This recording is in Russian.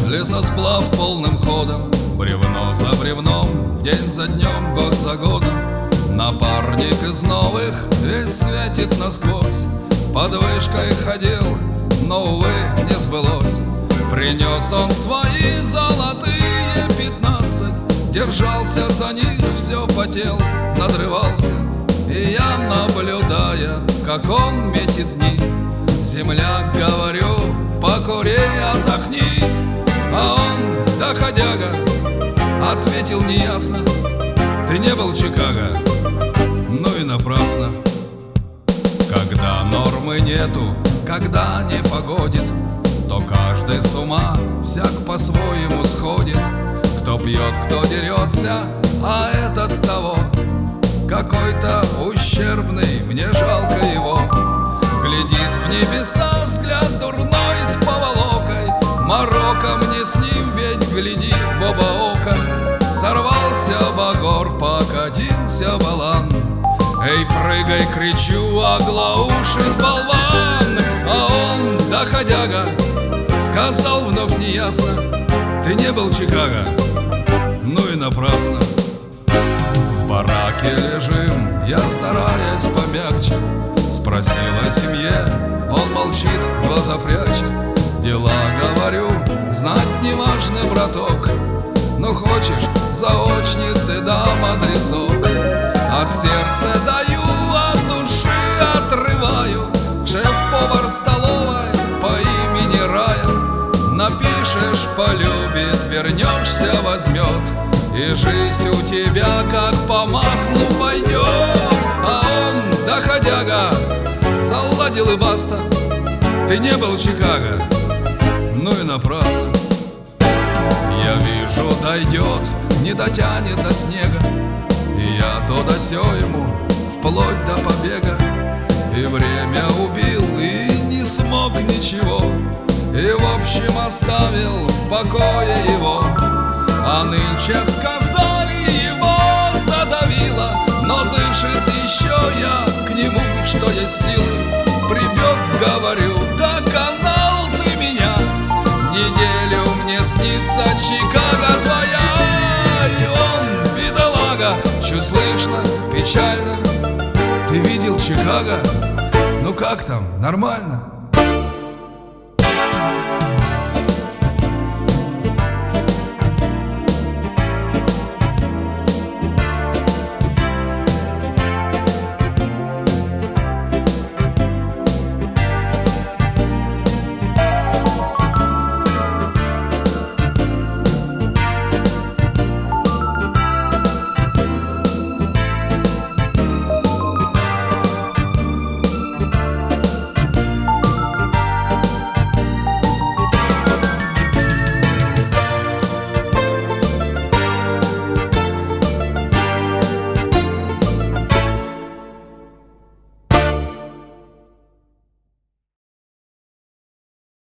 Лесосплав полным ходом, бревно за бревном, день за днем, год за годом. Напарник из новых весь светит насквозь. Под вышкой ходил, но, увы, не сбылось. Принес он свои золотые 15, держался за них, все потел, надрывался. И я, наблюдая, как он метит дни, земляк, говорю, покури, отдохни. А он, доходяга, ответил неясно: ты не был Чикаго, ну и напрасно. Когда нормы нету, когда не погодит, то каждый с ума, всяк по-своему сходит. Кто пьет, кто дерется, а этот того какой-то ущербный, мне жалко его. Глядит в небеса взгляд дурной с поволокой. Марокко мне с ним, ведь гляди в оба ока. Сорвался багор, покатился балан. Эй, прыгай, кричу, оглаушит болван. А он, доходяга, сказал вновь неясно: ты не был Чикаго, ну и напрасно. В бараке лежим, я, стараясь помягче, спросил о семье, он молчит, глаза прячет. Дела, говорю, знать не важно, браток, но хочешь, заочницы дам адресок. От сердца даю, от души отрываю. Шеф-повар столовой по имени Рая. Напишешь, полюбит, вернешься, возьмет, и жизнь у тебя как по маслу пойдет. А он, доходяга, заладил и баста: ты не был Чикаго, ну и напрасно. Я вижу, дойдет, не дотянет до снега, и я то да сё ему, вплоть до побега. И время убил, и не смог ничего, и в общем оставил в покое его. А нынче сказали, его задавило, но дышит еще, я к нему, что есть силы. Прибег, говорю, доконал ты меня, неделю мне снится Чикаго твоя. И он, бедолага, чуть слышно, печально: ты видел Чикаго? Ну как там, нормально?